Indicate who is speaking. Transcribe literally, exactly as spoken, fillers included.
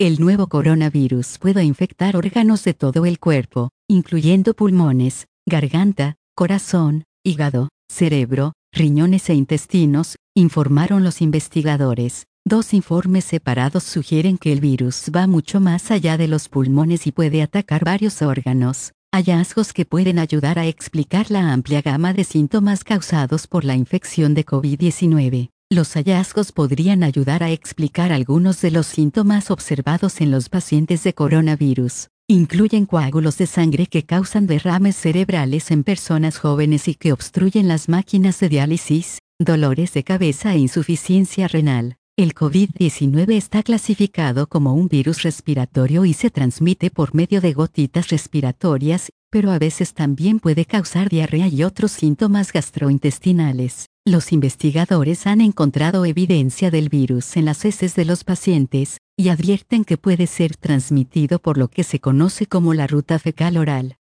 Speaker 1: El nuevo coronavirus puede infectar órganos de todo el cuerpo, incluyendo pulmones, garganta, corazón, hígado, cerebro, riñones e intestinos, informaron los investigadores. Dos informes separados sugieren que el virus va mucho más allá de los pulmones y puede atacar varios órganos. Hallazgos que pueden ayudar a explicar la amplia gama de síntomas causados por la infección de COVID diecinueve. Los hallazgos podrían ayudar a explicar algunos de los síntomas observados en los pacientes de coronavirus. Incluyen coágulos de sangre que causan derrames cerebrales en personas jóvenes y que obstruyen las máquinas de diálisis, dolores de cabeza e insuficiencia renal. El COVID diecinueve está clasificado como un virus respiratorio y se transmite por medio de gotitas respiratorias, pero a veces también puede causar diarrea y otros síntomas gastrointestinales. Los investigadores han encontrado evidencia del virus en las heces de los pacientes, y advierten que puede ser transmitido por lo que se conoce como la ruta fecal oral.